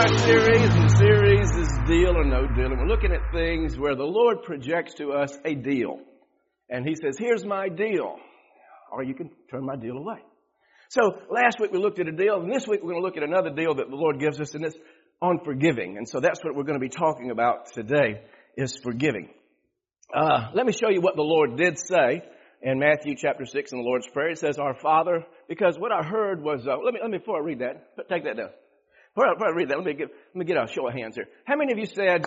our series, and the series is Deal or No Deal. And we're looking at things where the Lord projects to us a deal. And He says, here's my deal. Or you can turn my deal away. So last week we looked at a deal, and this week we're going to look at another deal that the Lord gives us, and it's on forgiving. And so that's what we're going to be talking about today, is forgiving. Let me show you what the Lord did say in Matthew chapter 6 in the Lord's Prayer. It says, Our Father, because what I heard was, let me before I read that, take that down. Before I read that, let me get a show of hands here. How many of you said,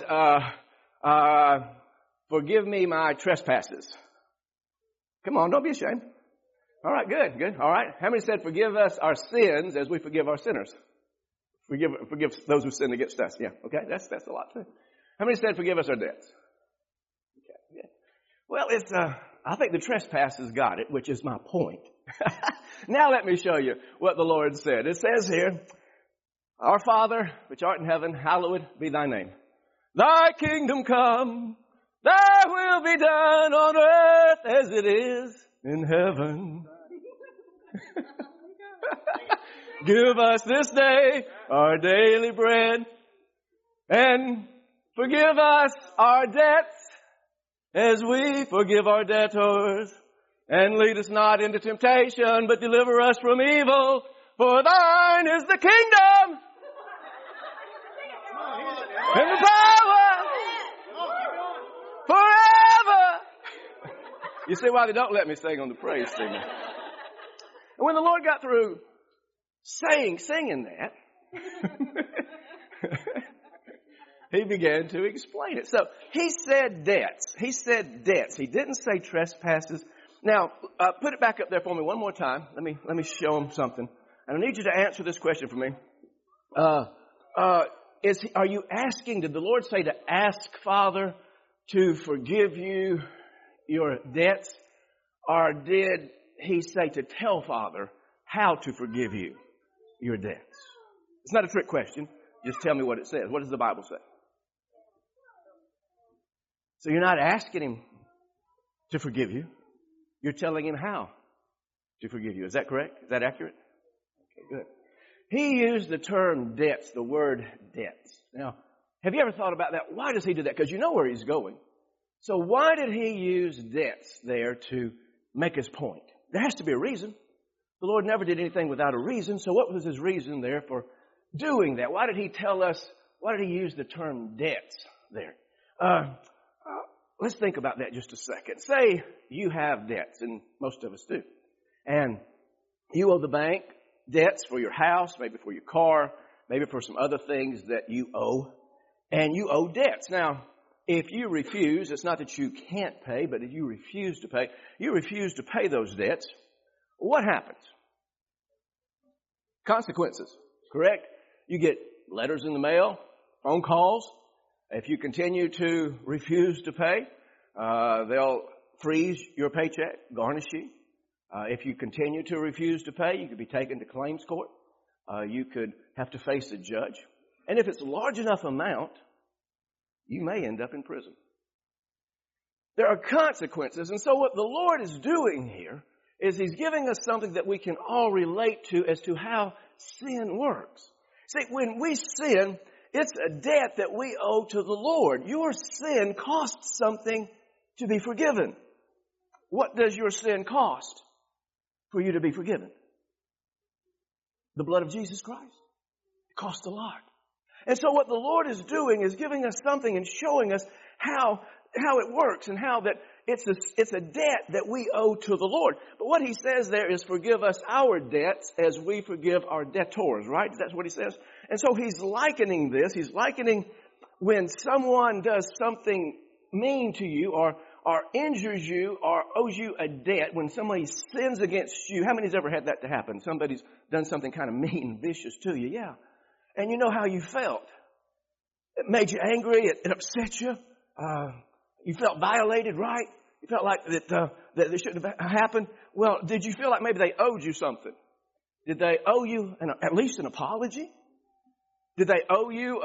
forgive me my trespasses? Come on, don't be ashamed. All right, good. All right. How many said, forgive us our sins as we forgive our sinners? Forgive those who sin against us. Yeah, okay, that's a lot too. How many said, forgive us our debts? Okay, yeah. Well, I think the trespasses got it, which is my point. Now let me show you what the Lord said. It says here, Our Father, which art in heaven, hallowed be thy name. Thy kingdom come, thy will be done on earth as it is in heaven. Give us this day our daily bread, and forgive us our debts as we forgive our debtors. And lead us not into temptation, but deliver us from evil. For thine is the kingdom and the power forever. You see why they don't let me sing on the praise singer. And when the Lord got through singing that, He began to explain it. So He said debts. He didn't say trespasses. Now, put it back up there for me one more time. Let me show them something. And I need you to answer this question for me. Are you asking, did the Lord say to ask Father to forgive you your debts? Or did He say to tell Father how to forgive you your debts? It's not a trick question. Just tell me what it says. What does the Bible say? So you're not asking Him to forgive you. You're telling Him how to forgive you. Is that correct? Is that accurate? Okay, good. He used the term debts, the word debts. Now, have you ever thought about that? Why does He do that? Because you know where He's going. So why did He use debts there to make His point? There has to be a reason. The Lord never did anything without a reason. So what was His reason there for doing that? Why did He use the term debts there? Let's think about that just a second. Say you have debts, and most of us do. And you owe the bank debts for your house, maybe for your car, maybe for some other things that you owe. And you owe debts. Now, if you refuse, it's not that you can't pay, but if you refuse to pay those debts, what happens? Consequences, correct? You get letters in the mail, phone calls. If you continue to refuse to pay, they'll freeze your paycheck, garnish you. If you continue to refuse to pay, you could be taken to claims court. You could have to face a judge. And if it's a large enough amount, you may end up in prison. There are consequences. And so what the Lord is doing here is He's giving us something that we can all relate to as to how sin works. See, when we sin, it's a debt that we owe to the Lord. Your sin costs something to be forgiven. What does your sin cost for you to be forgiven? The blood of Jesus Christ. It costs a lot. And so what the Lord is doing is giving us something and showing us how it works and how that it's a debt that we owe to the Lord. But what He says there is forgive us our debts as we forgive our debtors, right? That's what He says. And so He's likening this. He's likening when someone does something mean to you or injures you or owes you a debt, when somebody sins against you. How many's ever had that to happen? Somebody's done something kind of mean, vicious to you. Yeah. And you know how you felt. It made you angry. It upset you. You felt violated, right? You felt like that it shouldn't have happened. Well, did you feel like maybe they owed you something? Did they owe you at least an apology? Did they owe you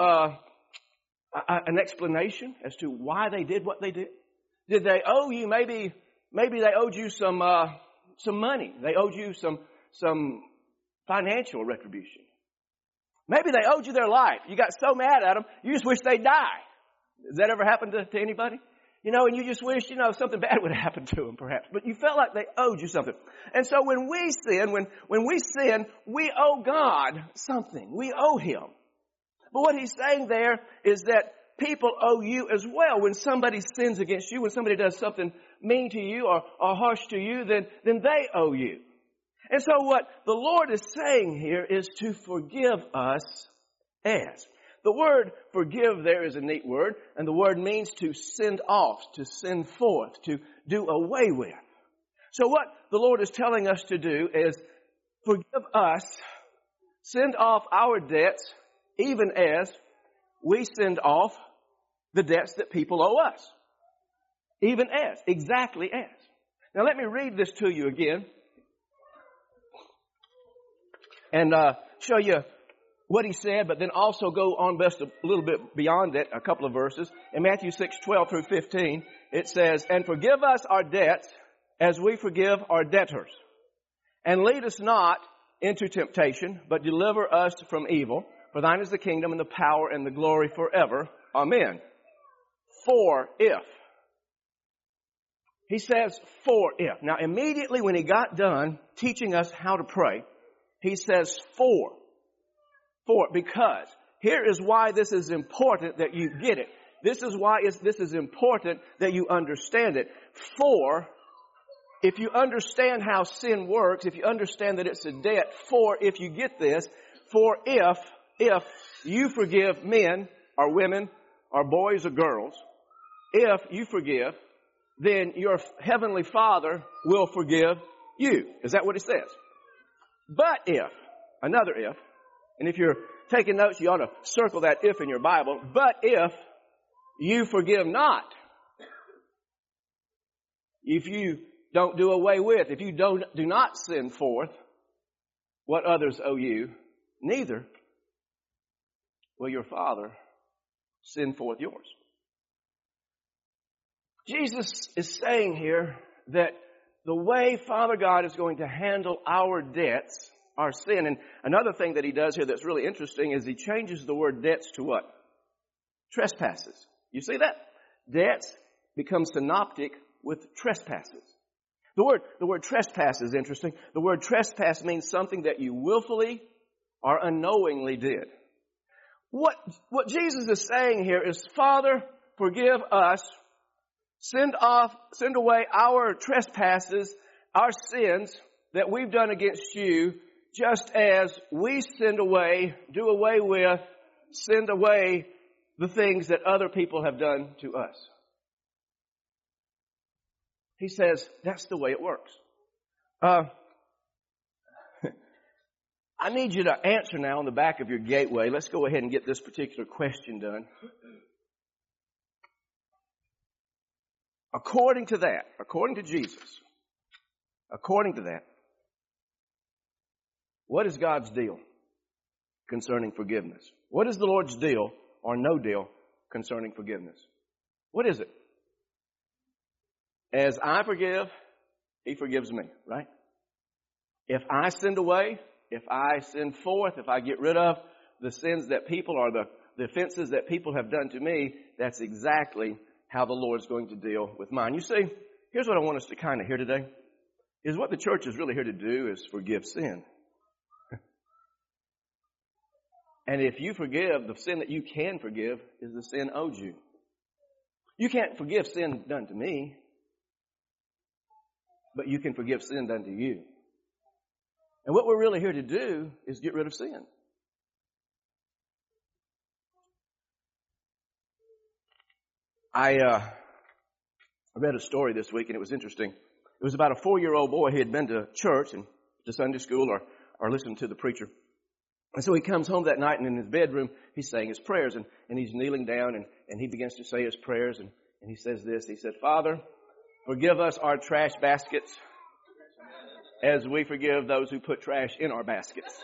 an explanation as to why they did what they did? Did they owe you maybe they owed you some money? They owed you some financial retribution. Maybe they owed you their life. You got so mad at them, you just wish they'd die. Has that ever happened to anybody? And you just wish, something bad would happen to them perhaps. But you felt like they owed you something. And so when we sin, we owe God something. We owe Him. But what He's saying there is that people owe you as well. When somebody sins against you, when somebody does something mean to you or harsh to you, then they owe you. And so what the Lord is saying here is to forgive us as. The word forgive there is a neat word, and the word means to send off, to send forth, to do away with. So what the Lord is telling us to do is forgive us, send off our debts, even as we send off the debts that people owe us. Even as, exactly as. Now let me read this to you again and show you what He said, but then also go on just a little bit beyond it, a couple of verses. In Matthew 6:12 through 15, it says, "And forgive us our debts as we forgive our debtors. And lead us not into temptation, but deliver us from evil. For thine is the kingdom and the power and the glory forever. Amen." For if. He says, for if. Now immediately when He got done teaching us how to pray, He says, for. For, because. Here is why this is important that you get it. This is why this is important that you understand it. For, if you understand how sin works, if you understand that it's a debt, for, if you get this, for if you forgive men or women or boys or girls, if you forgive, then your heavenly Father will forgive you. Is that what it says? But if, another if, and if you're taking notes, you ought to circle that if in your Bible. But if you forgive not, if you don't do away with, if you do not send forth what others owe you, neither will your Father send forth yours. Jesus is saying here that the way Father God is going to handle our debts, our sin. And another thing that He does here that's really interesting is He changes the word debts to what? Trespasses. You see that? Debts become synoptic with trespasses. The word trespass is interesting. The word trespass means something that you willfully or unknowingly did. What Jesus is saying here is, Father, forgive us. Send away our trespasses, our sins that we've done against you, just as we do away with, send away the things that other people have done to us. He says that's the way it works. I need you to answer now on the back of your gateway. Let's go ahead and get this particular question done. According to Jesus, what is God's deal concerning forgiveness? What is the Lord's deal or no deal concerning forgiveness? What is it? As I forgive, He forgives me, right? If I send away, if I send forth, if I get rid of the sins that people or the offenses that people have done to me, that's exactly how the Lord's going to deal with mine. You see, here's what I want us to kind of hear today, is what the church is really here to do is forgive sin. And if you forgive, the sin that you can forgive is the sin owed you. You can't forgive sin done to me, but you can forgive sin done to you. And what we're really here to do is get rid of sin. I read a story this week, and it was interesting. It was about a 4-year-old boy. He had been to church and to Sunday school or listened to the preacher. And so he comes home that night, and in his bedroom, he's saying his prayers, and he's kneeling down, and he begins to say his prayers, and he says this. He said, Father, forgive us our trash baskets as we forgive those who put trash in our baskets.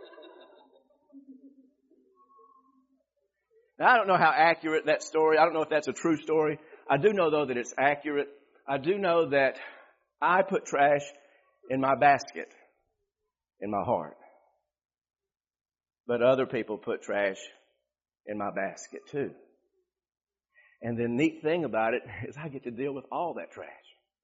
Now, I don't know how accurate that story, I don't know if that's a true story. I do know, though, that it's accurate. I do know that I put trash in my basket, in my heart. But other people put trash in my basket too. And the neat thing about it is I get to deal with all that trash.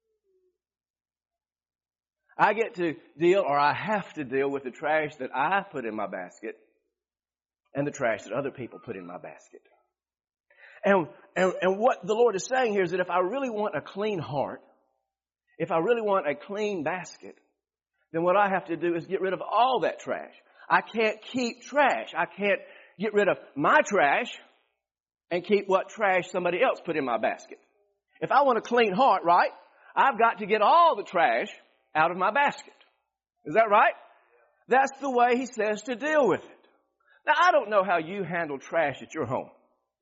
I get to deal, or I have to deal with the trash that I put in my basket and the trash that other people put in my basket. And what the Lord is saying here is that if I really want a clean heart, if I really want a clean basket, then what I have to do is get rid of all that trash. I can't keep trash. I can't get rid of my trash and keep what trash somebody else put in my basket. If I want a clean heart, right, I've got to get all the trash out of my basket. Is that right? That's the way he says to deal with it. Now, I don't know how you handle trash at your home.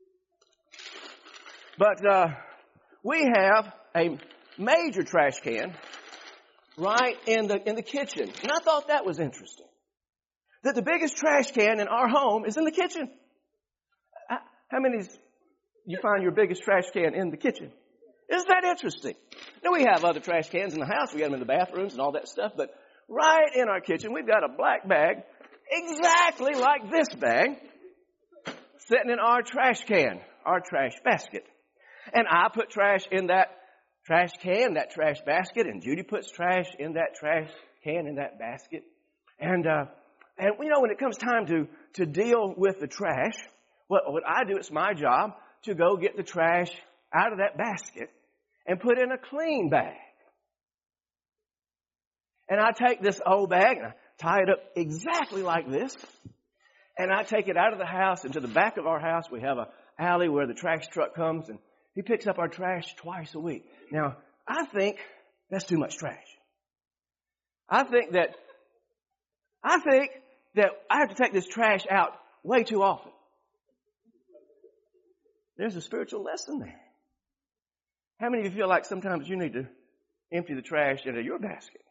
But we have a major trash can right in the kitchen. And I thought that was interesting. That the biggest trash can in our home is in the kitchen. How many you find your biggest trash can in the kitchen? Isn't that interesting? Now, we have other trash cans in the house. We got them in the bathrooms and all that stuff. But right in our kitchen, we've got a black bag exactly like this bag sitting in our trash can, our trash basket. And I put trash in that trash can, that trash basket, and Judy puts trash in that trash can, in that basket. And you know, when it comes time to deal with the trash, what I do, it's my job to go get the trash out of that basket and put in a clean bag. And I take this old bag and I tie it up exactly like this. And I take it out of the house into the back of our house. We have an alley where the trash truck comes and he picks up our trash twice a week. Now, I think that's too much trash. I think that I have to take this trash out way too often. There's a spiritual lesson there. How many of you feel like sometimes you need to empty the trash into your basket?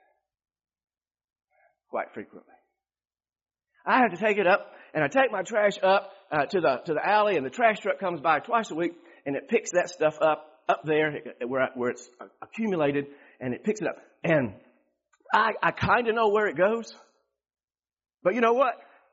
Quite frequently. I have to take it up, and I take my trash up to the alley, and the trash truck comes by twice a week, and it picks that stuff up there where it's accumulated, and it picks it up. And I kind of know where it goes, but you know what?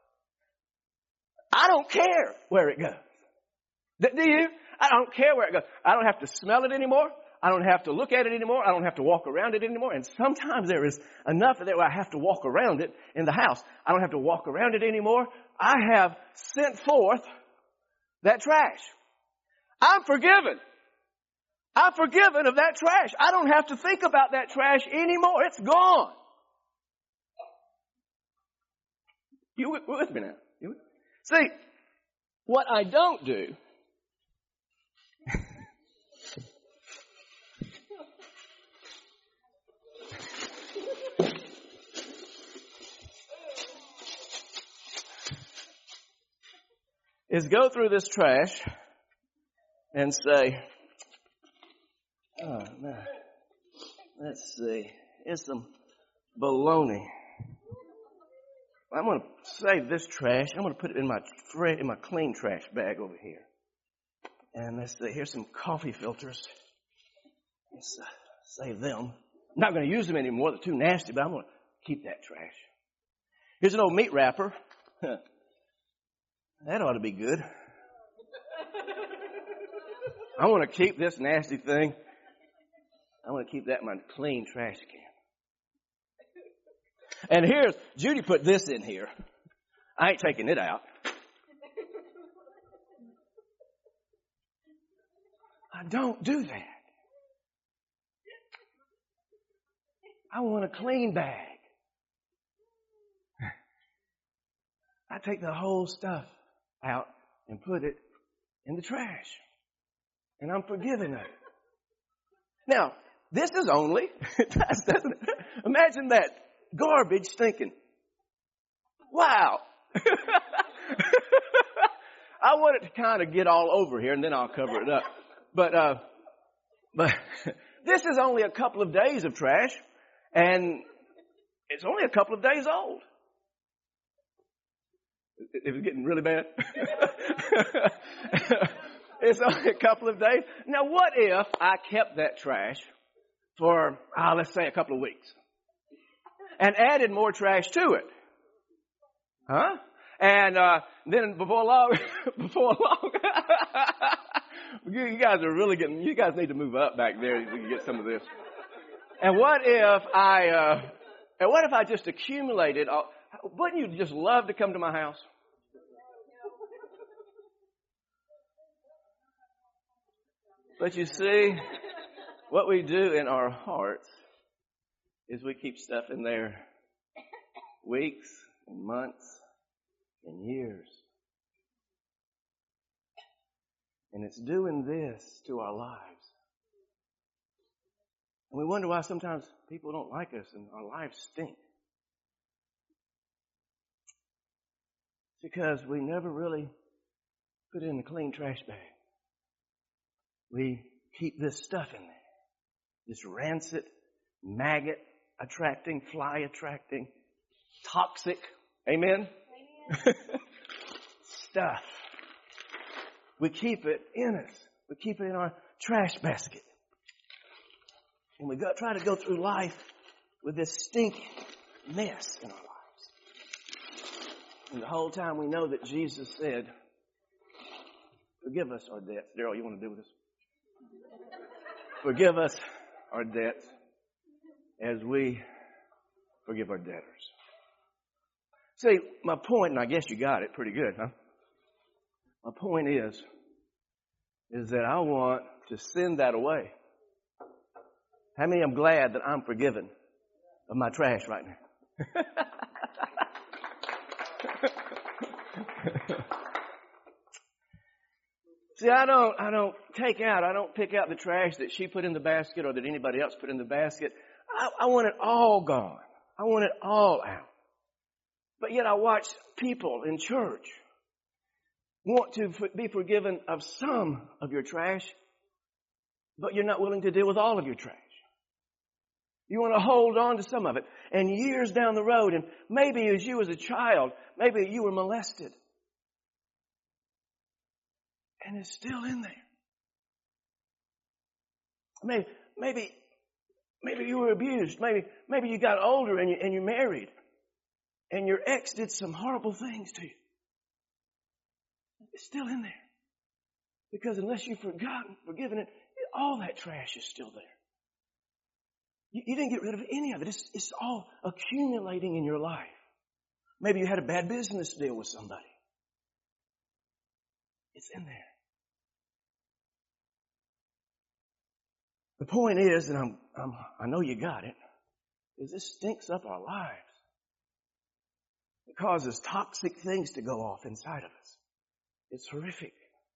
I don't care where it goes. Do you? I don't care where it goes. I don't have to smell it anymore. I don't have to look at it anymore. I don't have to walk around it anymore. And sometimes there is enough of it where I have to walk around it in the house. I don't have to walk around it anymore. I have sent forth that trash. I'm forgiven. I'm forgiven of that trash. I don't have to think about that trash anymore. It's gone. You with me now? You with? See, what I don't do is go through this trash and say, oh, no, let's see, it's some baloney. I'm going to save this trash. I'm going to put it in my clean trash bag over here. And let's see, here's some coffee filters. Let's save them. I'm not going to use them anymore. They're too nasty, but I'm going to keep that trash. Here's an old meat wrapper. That ought to be good. I want to keep this nasty thing. I want to keep that in my clean trash can. And here's, Judy put this in here. I ain't taking it out. I don't do that. I want a clean bag. I take the whole stuff out and put it in the trash. And I'm forgiven of it. Now, this is only, imagine that garbage stinking. Wow. I want it to kind of get all over here and then I'll cover it up. But this is only a couple of days of trash and it's only a couple of days old. It was getting really bad. It's only a couple of days. Now, what if I kept that trash for, let's say, a couple of weeks and added more trash to it? Huh? And then before long, you guys are really you guys need to move up back there so you can get some of this. And what if I just accumulated, wouldn't you just love to come to my house? But you see, what we do in our hearts is we keep stuff in there weeks and months and years. And it's doing this to our lives. And we wonder why sometimes people don't like us and our lives stink. It's because we never really put it in a clean trash bag. We keep this stuff in there. This rancid, maggot attracting, fly attracting, toxic, amen? Stuff. We keep it in us. We keep it in our trash basket. And we try to go through life with this stinky mess in our lives. And the whole time we know that Jesus said, forgive us our debts. Daryl, you want to do with this? Forgive us our debts as we forgive our debtors. See, my point, and I guess you got it pretty good, huh? My point is that I want to send that away. How many I'm glad that I'm forgiven of my trash right now? See, I don't pick out the trash that she put in the basket or that anybody else put in the basket. I want it all gone. I want it all out. But yet I watch people in church want to be forgiven of some of your trash, but you're not willing to deal with all of your trash. You want to hold on to some of it. And years down the road, and maybe as you as a child, maybe you were molested. And it's still in there. Maybe you were abused. Maybe you got older and you married. And your ex did some horrible things to you. It's still in there. Because unless you've forgiven it, all that trash is still there. You didn't get rid of any of it. It's all accumulating in your life. Maybe you had a bad business deal with somebody. It's in there. The point is, and I know you got it, is this stinks up our lives. It causes toxic things to go off inside of us. It's horrific.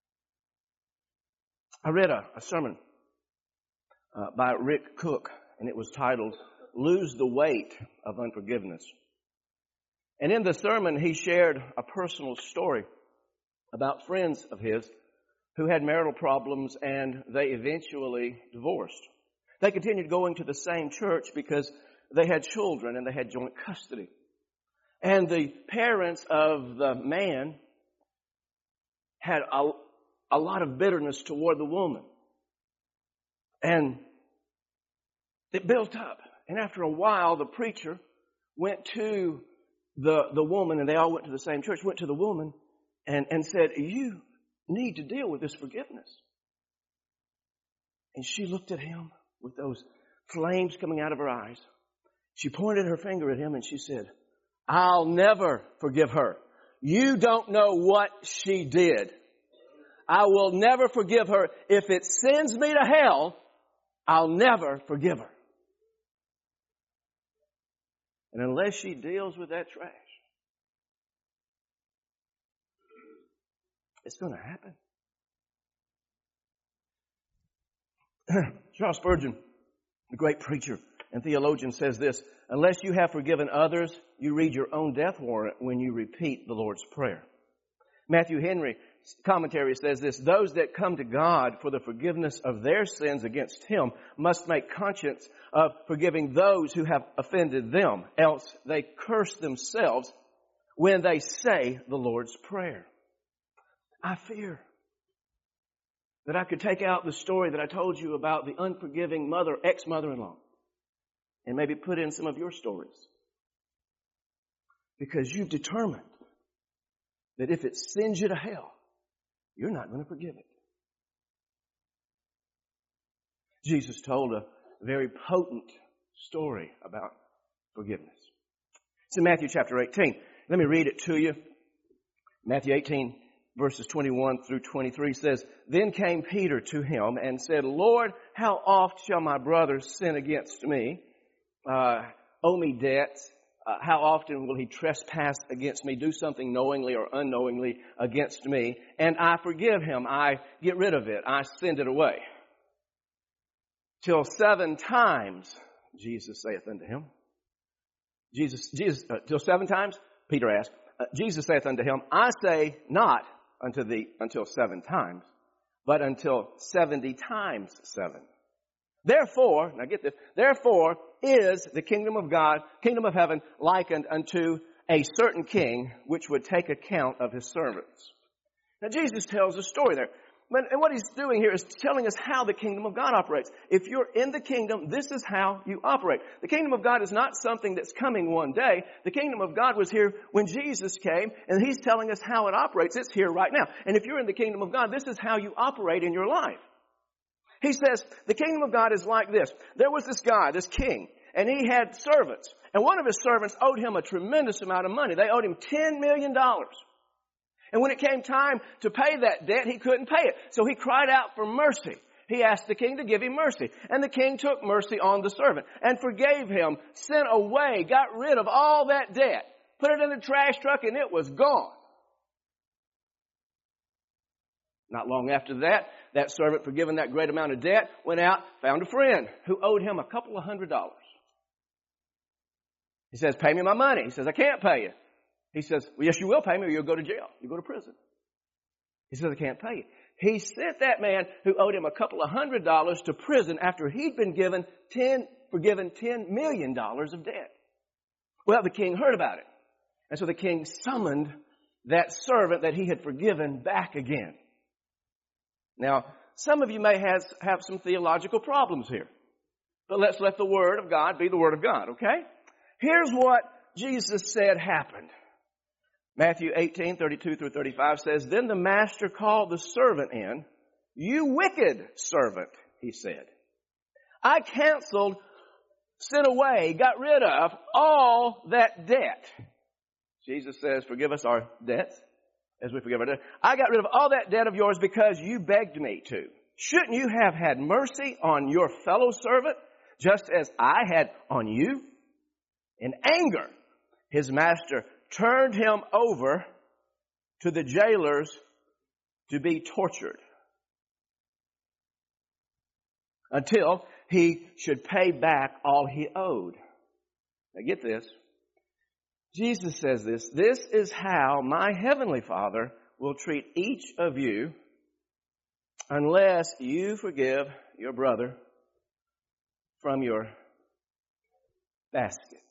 I read a sermon by Rick Cook, and it was titled, Lose the Weight of Unforgiveness. And in the sermon, he shared a personal story about friends of his who had marital problems, and they eventually divorced. They continued going to the same church because they had children and they had joint custody. And the parents of the man had a lot of bitterness toward the woman. And it built up. And after a while, the preacher went to the woman, and they all went to the same church, went to the woman and said, you need to deal with this forgiveness. And she looked at him with those flames coming out of her eyes. She pointed her finger at him and she said, I'll never forgive her. You don't know what she did. I will never forgive her. If it sends me to hell, I'll never forgive her. And unless she deals with that trash, it's going to happen. Charles Spurgeon, the great preacher and theologian, says this, unless you have forgiven others, you read your own death warrant when you repeat the Lord's Prayer. Matthew Henry's commentary says this, those that come to God for the forgiveness of their sins against Him must make conscience of forgiving those who have offended them, else they curse themselves when they say the Lord's Prayer. I fear that I could take out the story that I told you about the unforgiving ex-mother-in-law, and maybe put in some of your stories. Because you've determined that if it sends you to hell, you're not going to forgive it. Jesus told a very potent story about forgiveness. It's in Matthew chapter 18. Let me read it to you. Matthew 18, verses 21 through 23 says, Then came Peter to him and said, Lord, how oft shall my brother sin against me, owe me debts? How often will he trespass against me, do something knowingly or unknowingly against me, and I forgive him, I get rid of it, I send it away? Till 7 times, Jesus saith unto him. Till 7 times? Peter asked. Jesus saith unto him, I say not unto thee until 7 times, but until 70 times 7. Therefore, now get this, therefore is the kingdom of God, kingdom of heaven, likened unto a certain king which would take account of his servants. Now Jesus tells a story there. And what he's doing here is telling us how the kingdom of God operates. If you're in the kingdom, this is how you operate. The kingdom of God is not something that's coming one day. The kingdom of God was here when Jesus came, and he's telling us how it operates. It's here right now. And if you're in the kingdom of God, this is how you operate in your life. He says, the kingdom of God is like this. There was this guy, this king, and he had servants. And one of his servants owed him a tremendous amount of money. They owed him $10 million. And when it came time to pay that debt, he couldn't pay it. So he cried out for mercy. He asked the king to give him mercy. And the king took mercy on the servant and forgave him, sent away, got rid of all that debt, put it in the trash truck, and it was gone. Not long after that, that servant, forgiven that great amount of debt, went out, found a friend who owed him a couple of $100. He says, pay me my money. He says, I can't pay you. He says, well, yes, you will pay me or you'll go to jail. You'll go to prison. He says, I can't pay you. He sent that man who owed him a couple of $100 to prison after he'd been forgiven $10 million of debt. Well, the king heard about it. And so the king summoned that servant that he had forgiven back again. Now, some of you may have some theological problems here. But let's let the Word of God be the Word of God, okay? Here's what Jesus said happened. Matthew 18, 32 through 35 says, Then the master called the servant in. You wicked servant, he said. I canceled, sent away, got rid of all that debt. Jesus says, forgive us our debts as we forgive our debt. I got rid of all that debt of yours because you begged me to. Shouldn't you have had mercy on your fellow servant just as I had on you? In anger, his master turned him over to the jailers to be tortured until he should pay back all he owed. Now get this. Jesus says this. This is how my heavenly Father will treat each of you unless you forgive your brother from your basket.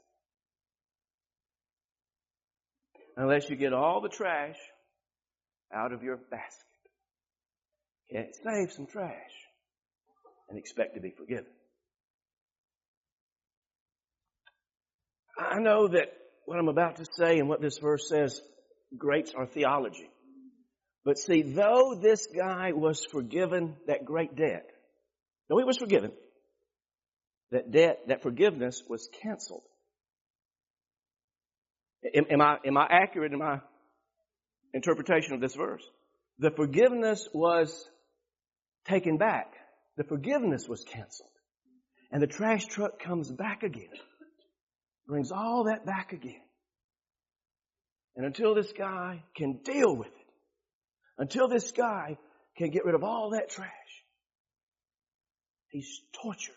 Unless you get all the trash out of your basket. Can't save some trash and expect to be forgiven. I know that what I'm about to say and what this verse says grates our theology. But see, though this guy was forgiven that great debt, though he was forgiven, that debt, that forgiveness was canceled. Am I accurate in my interpretation of this verse? The forgiveness was taken back. The forgiveness was canceled. And the trash truck comes back again. Brings all that back again. And until this guy can deal with it, until this guy can get rid of all that trash, he's tortured.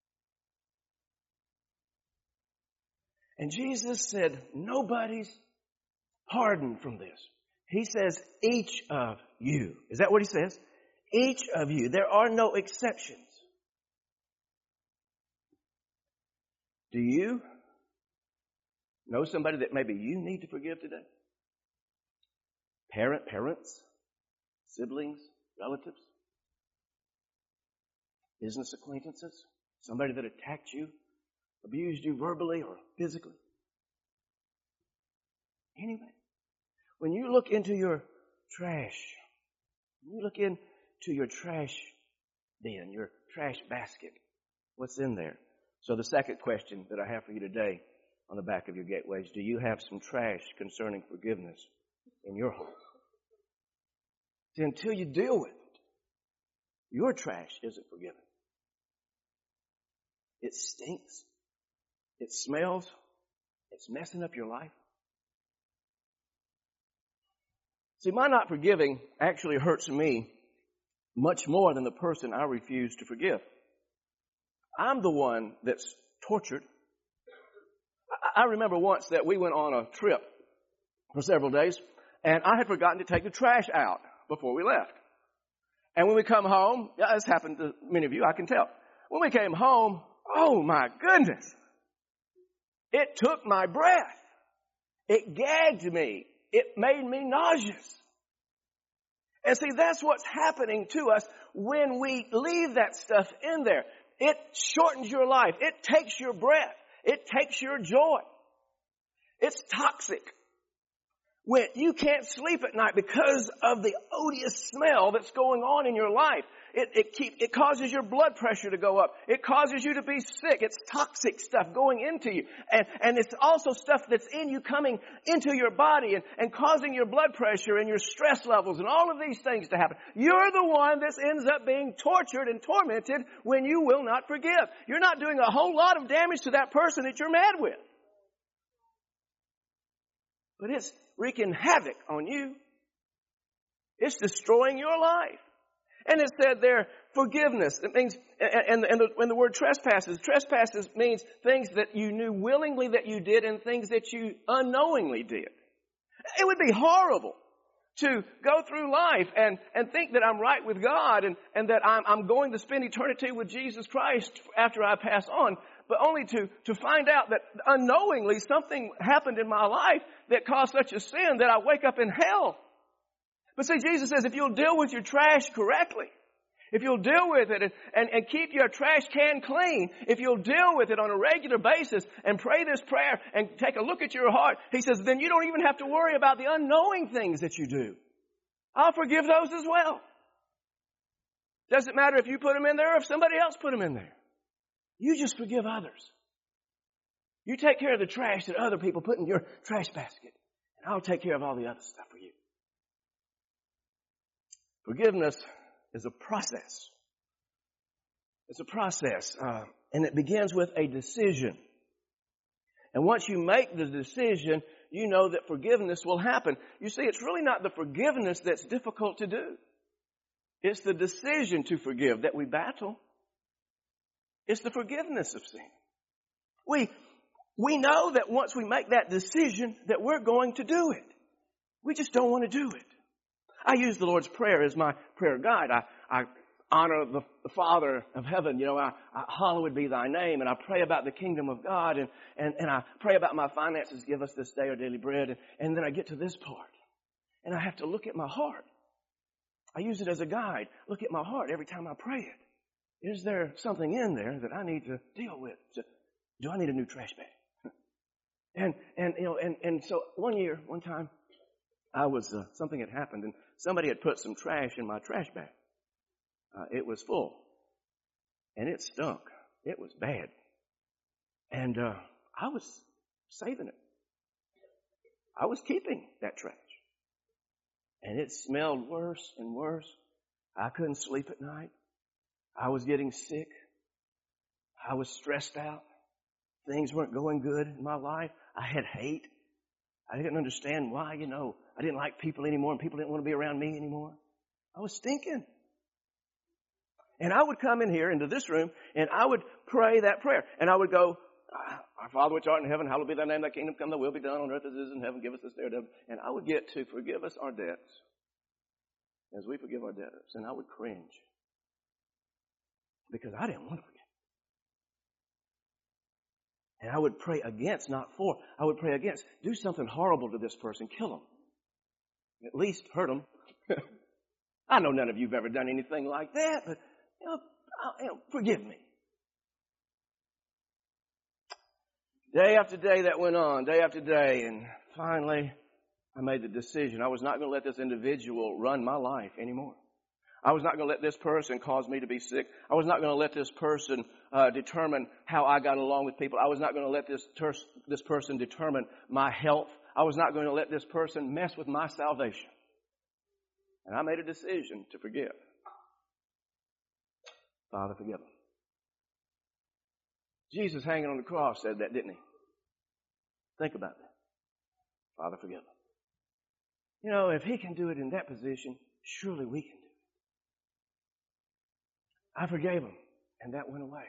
And Jesus said, nobody's pardoned from this. He says, each of you. Is that what he says? Each of you. There are no exceptions. Do you know somebody that maybe you need to forgive today? Parents, siblings, relatives, business acquaintances, somebody that attacked you, abused you verbally or physically. Anyway, when you look into your trash, when you look into your trash bin, your trash basket, what's in there? So the second question that I have for you today on the back of your gateways, do you have some trash concerning forgiveness in your home? See, until you deal with it, your trash isn't forgiven. It stinks. It smells. It's messing up your life. See, my not forgiving actually hurts me much more than the person I refuse to forgive. I'm the one that's tortured. I remember once that we went on a trip for several days, and I had forgotten to take the trash out before we left. And when we come home, this happened to many of you, I can tell. When we came home, oh my goodness, it took my breath. It gagged me. It made me nauseous. And see, that's what's happening to us when we leave that stuff in there. It shortens your life. It takes your breath. It takes your joy. It's toxic. When you can't sleep at night because of the odious smell that's going on in your life. It causes your blood pressure to go up. It causes you to be sick. It's toxic stuff going into you. And it's also stuff that's in you coming into your body and causing your blood pressure and your stress levels and all of these things to happen. You're the one that ends up being tortured and tormented when you will not forgive. You're not doing a whole lot of damage to that person that you're mad with. But it's wreaking havoc on you. It's destroying your life. And it said there, forgiveness. It means, when the word trespasses means things that you knew willingly that you did and things that you unknowingly did. It would be horrible to go through life and think that I'm right with God and that I'm going to spend eternity with Jesus Christ after I pass on, but only to find out that unknowingly something happened in my life that caused such a sin that I wake up in hell. But see, Jesus says if you'll deal with your trash correctly, if you'll deal with it and keep your trash can clean, if you'll deal with it on a regular basis and pray this prayer and take a look at your heart, he says, then you don't even have to worry about the unknowing things that you do. I'll forgive those as well. Doesn't matter if you put them in there or if somebody else put them in there. You just forgive others. You take care of the trash that other people put in your trash basket, and I'll take care of all the other stuff for you. Forgiveness is a process. It's a process, and it begins with a decision. And once you make the decision, you know that forgiveness will happen. You see, it's really not the forgiveness that's difficult to do. It's the decision to forgive that we battle. It's the forgiveness of sin. We know that once we make that decision that we're going to do it. We just don't want to do it. I use the Lord's Prayer as my prayer guide. I honor the Father of heaven. You know, hallowed be thy name. And I pray about the kingdom of God. And I pray about my finances. Give us this day our daily bread. And then I get to this part. And I have to look at my heart. I use it as a guide. Look at my heart every time I pray it. Is there something in there that I need to deal with? Do I need a new trash bag? And so one time, I was, something had happened and somebody had put some trash in my trash bag. It was full and it stunk. It was bad. And, I was saving it. I was keeping that trash and it smelled worse and worse. I couldn't sleep at night. I was getting sick. I was stressed out. Things weren't going good in my life. I had hate. I didn't understand why, I didn't like people anymore and people didn't want to be around me anymore. I was stinking. And I would come in here into this room and I would pray that prayer. And I would go, our Father which art in heaven, hallowed be thy name, thy kingdom come, thy will be done on earth as it is in heaven. Give us this day our daily. And I would get to forgive us our debts as we forgive our debtors. And I would cringe because I didn't want to forgive. And I would pray against, not for. I would pray against. Do something horrible to this person. Kill them. At least hurt them. I know none of you have ever done anything like that, but forgive me. Day after day that went on, day after day, and finally I made the decision. I was not going to let this individual run my life anymore. I was not going to let this person cause me to be sick. I was not going to let this person determine how I got along with people. I was not going to let this person determine my health. I was not going to let this person mess with my salvation. And I made a decision to forgive. Father, forgive them. Jesus hanging on the cross said that, didn't he? Think about that. Father, forgive them. You know, if he can do it in that position, surely we can do it. I forgave him, and that went away.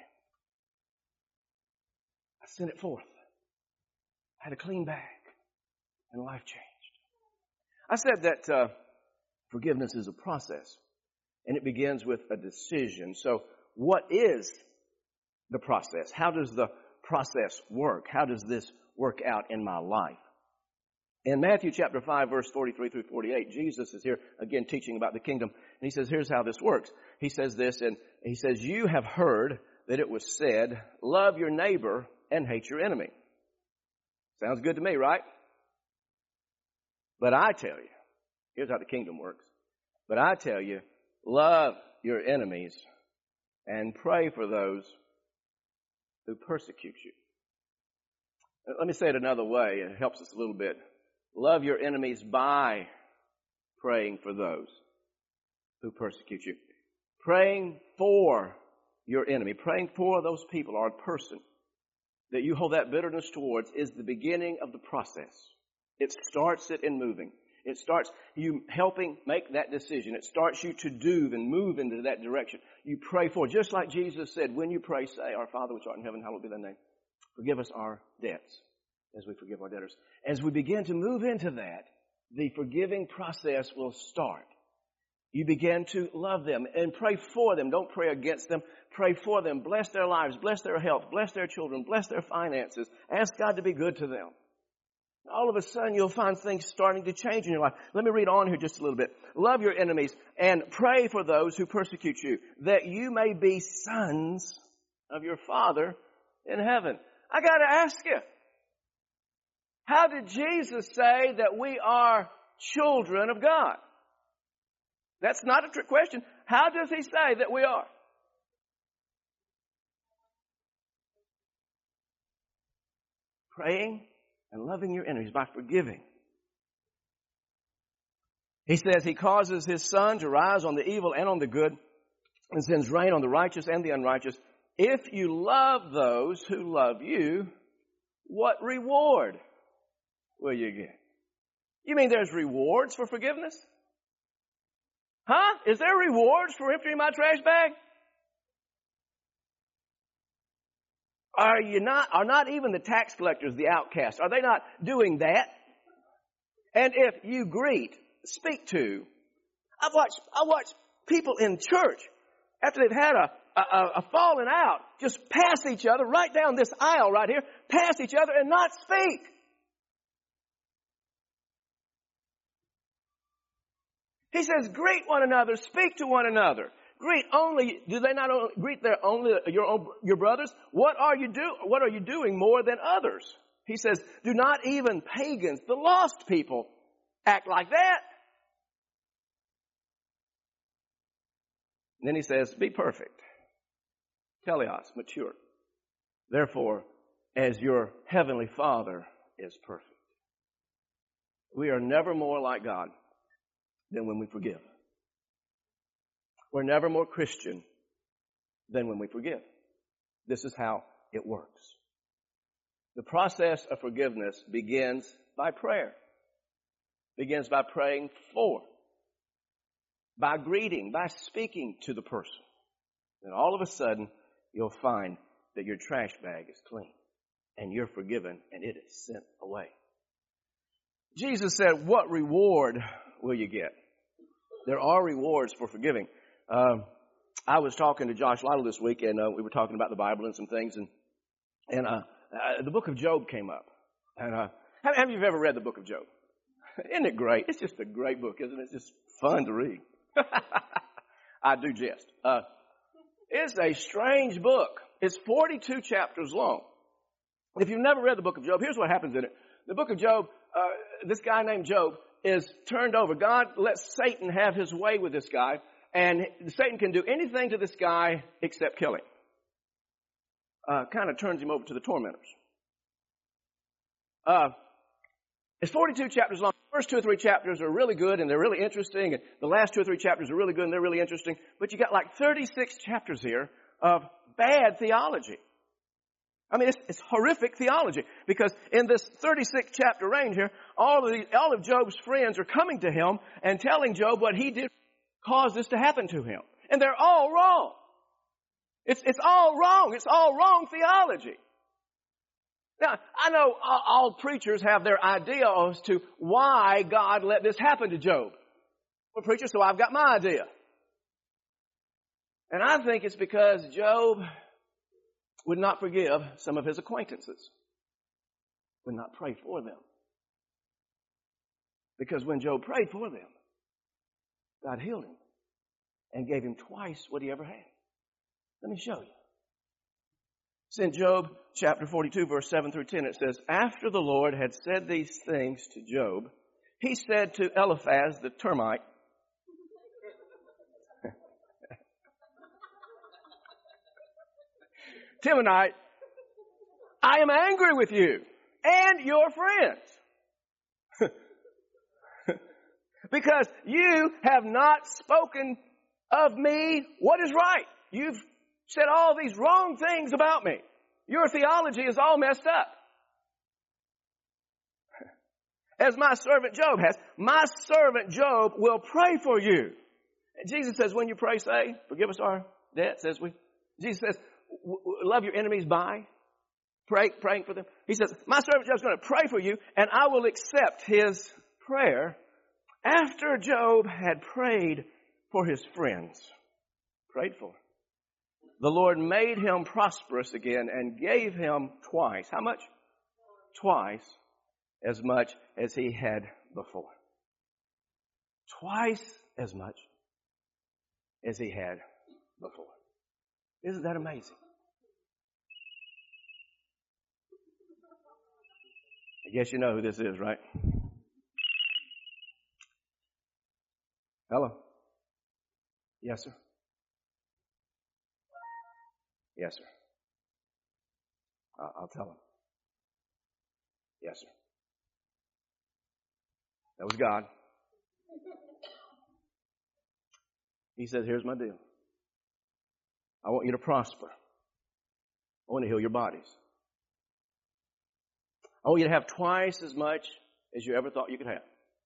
I sent it forth. I had a clean bag, and life changed. I said that forgiveness is a process, and it begins with a decision. So what is the process? How does the process work? How does this work out in my life? In Matthew chapter 5, verse 43 through 48, Jesus is here again teaching about the kingdom. And he says, here's how this works. He says this, and he says, you have heard that it was said, love your neighbor and hate your enemy. Sounds good to me, right? But I tell you, here's how the kingdom works. But I tell you, love your enemies and pray for those who persecute you. Let me say it another way. It helps us a little bit. Love your enemies by praying for those who persecute you. Praying for your enemy, praying for those people or a person that you hold that bitterness towards is the beginning of the process. It starts it in moving. It starts you helping make that decision. It starts you to do and move into that direction. You pray for, just like Jesus said, when you pray, say, Our Father which art in heaven, hallowed be thy name. Forgive us our debts as we forgive our debtors. As we begin to move into that, the forgiving process will start. You begin to love them and pray for them. Don't pray against them. Pray for them. Bless their lives. Bless their health. Bless their children. Bless their finances. Ask God to be good to them. All of a sudden, you'll find things starting to change in your life. Let me read on here just a little bit. Love your enemies and pray for those who persecute you, that you may be sons of your Father in heaven. I got to ask you, how did Jesus say that we are children of God? That's not a trick question. How does he say that we are? Praying and loving your enemies by forgiving. He says he causes his sun to rise on the evil and on the good and sends rain on the righteous and the unrighteous. If you love those who love you, what reward will you get? You mean there's rewards for forgiveness? Huh? Is there rewards for emptying my trash bag? Are not even the tax collectors, the outcasts, are they not doing that? And if you speak to, I watch people in church, after they've had a falling out, just pass each other right down this aisle right here, pass each other and not speak. He says, greet one another, speak to one another. Do they not only greet your brothers? What are you doing more than others? He says, do not even pagans, the lost people, act like that. And then he says, be perfect. Teleos, mature. Therefore, as your heavenly Father is perfect. We are never more like God than when we forgive. We're never more Christian than when we forgive. This is how it works. The process of forgiveness begins by prayer. Begins by praying for, by greeting, by speaking to the person. And all of a sudden, you'll find that your trash bag is clean and you're forgiven and it is sent away. Jesus said, what reward will you get? There are rewards for forgiving. I was talking to Josh Lytle this week, and we were talking about the Bible and some things, and the book of Job came up. And how many of you have ever read the book of Job? Isn't it great? It's just a great book, isn't it? It's just fun to read. I do jest. It's a strange book. It's 42 chapters long. If you've never read the book of Job, here's what happens in it. The book of Job, this guy named Job is turned over. God lets Satan have his way with this guy, and Satan can do anything to this guy except kill him. Kind of turns him over to the tormentors. It's 42 chapters long. The first 2 or 3 chapters are really good and they're really interesting. And the last 2 or 3 chapters are really good and they're really interesting. But you got like 36 chapters here of bad theology. I mean, it's horrific theology. Because in this 36 chapter range here, all of Job's friends are coming to him and telling Job what he did caused this to happen to him. And they're all wrong. It's all wrong. It's all wrong theology. Now, I know all preachers have their idea as to why God let this happen to Job. I'm a preacher, so I've got my idea. And I think it's because Job would not forgive some of his acquaintances, would not pray for them. Because when Job prayed for them, God healed him and gave him twice what he ever had. Let me show you. It's in Job chapter 42, verse 7 through 10. It says, after the Lord had said these things to Job, he said to Eliphaz the Termite, Temanite, I am angry with you and your friends because you have not spoken of me what is right. You've said all these wrong things about me. Your theology is all messed up. As my servant Job has. My servant Job will pray for you. Jesus says, when you pray, say, forgive us our debt, says we. Jesus says, love your enemies by praying for them. He says, my servant Job's going to pray for you, and I will accept his prayer. After Job had prayed for his friends, prayed for, the Lord made him prosperous again and gave him twice. How much? Twice as much as he had before. Twice as much as he had before. Isn't that amazing? I guess you know who this is, right? Hello? Yes, sir? Yes, sir. I'll tell him. Yes, sir. That was God. He said, here's my deal. I want you to prosper. I want to heal your bodies. I want you to have twice as much as you ever thought you could have.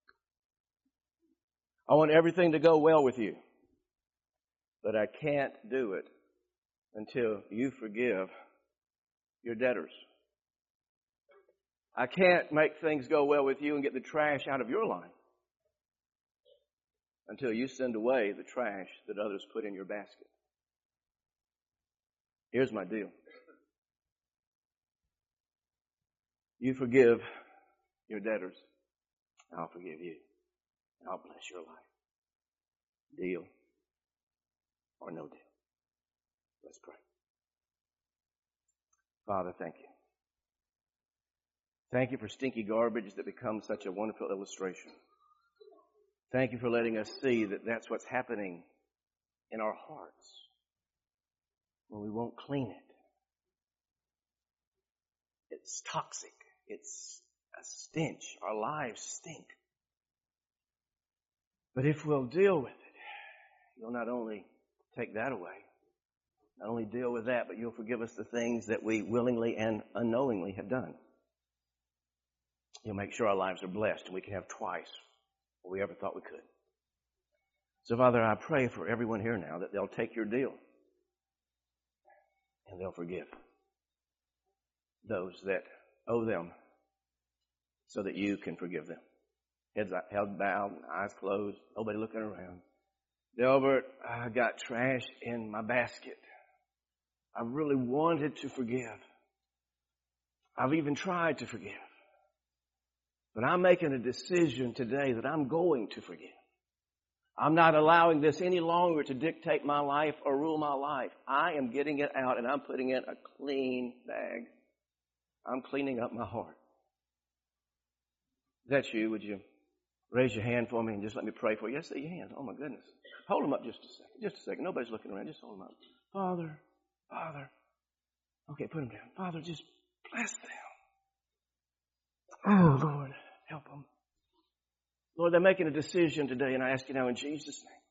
I want everything to go well with you. But I can't do it until you forgive your debtors. I can't make things go well with you and get the trash out of your life until you send away the trash that others put in your basket. Here's my deal. You forgive your debtors, I'll forgive you. And I'll bless your life. Deal or no deal? Let's pray. Father, thank you. Thank you for stinky garbage that becomes such a wonderful illustration. Thank you for letting us see that that's what's happening in our hearts when we won't clean it. It's toxic. It's a stench. Our lives stink. But if we'll deal with it, you'll not only take that away, not only deal with that, but you'll forgive us the things that we willingly and unknowingly have done. You'll make sure our lives are blessed and we can have twice what we ever thought we could. So, Father, I pray for everyone here now that they'll take your deal and they'll forgive those that owe them so that you can forgive them. Heads held bowed, eyes closed, nobody looking around. Delbert, I got trash in my basket. I really wanted to forgive. I've even tried to forgive. But I'm making a decision today that I'm going to forgive. I'm not allowing this any longer to dictate my life or rule my life. I am getting it out and I'm putting it in a clean bag. I'm cleaning up my heart. that's you, would you raise your hand for me and just let me pray for you? Yes, see your hands. Oh, my goodness. Hold them up just a second. Just a second. Nobody's looking around. Just hold them up. Father, Father. Okay, put them down. Father, just bless them. Oh, Lord, help them. Lord, they're making a decision today, and I ask you now in Jesus' name.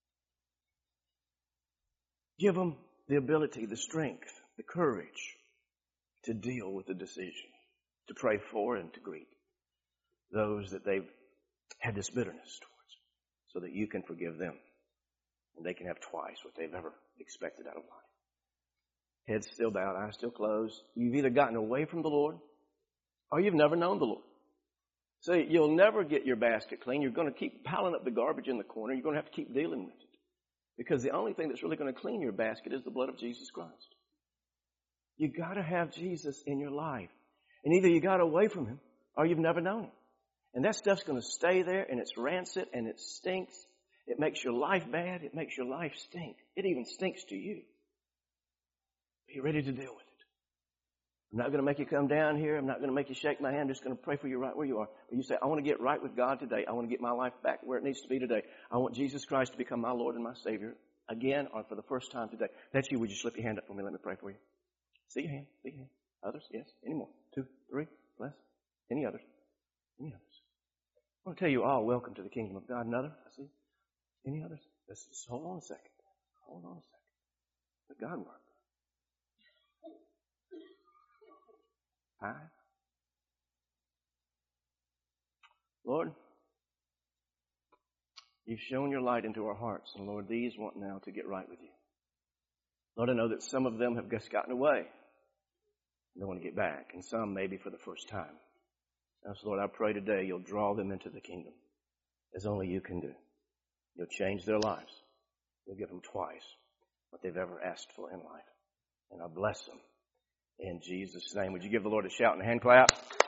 Give them the ability, the strength, the courage to deal with the decision, to pray for and to greet those that they've had this bitterness towards, so that you can forgive them and they can have twice what they've ever expected out of life. Heads still bowed, eyes still closed. You've either gotten away from the Lord or you've never known the Lord. So you'll never get your basket clean. You're going to keep piling up the garbage in the corner. You're going to have to keep dealing with it. Because the only thing that's really going to clean your basket is the blood of Jesus Christ. You got to have Jesus in your life. And either you got away from Him or you've never known Him. And that stuff's going to stay there, and it's rancid, and it stinks. It makes your life bad. It makes your life stink. It even stinks to you. Are you ready to deal with it? I'm not going to make you come down here. I'm not going to make you shake my hand. I'm just going to pray for you right where you are. But you say, I want to get right with God today. I want to get my life back where it needs to be today. I want Jesus Christ to become my Lord and my Savior again or for the first time today. That's you. Would you slip your hand up for me? Let me pray for you. See your hand. See your hand. Others? Yes. Any more? 2, 3. Bless. Any others? Any others? I want to tell you all, welcome to the kingdom of God. Another? I see. Any others? Let's just hold on a second. Hold on a second. Let God work. 5. Lord, you've shown your light into our hearts, and Lord, these want now to get right with you. Lord, I know that some of them have just gotten away. They want to get back, and some maybe for the first time. So, Lord, I pray today you'll draw them into the kingdom as only you can do. You'll change their lives. You'll give them twice what they've ever asked for in life. And I bless them in Jesus' name. Would you give the Lord a shout and a hand clap?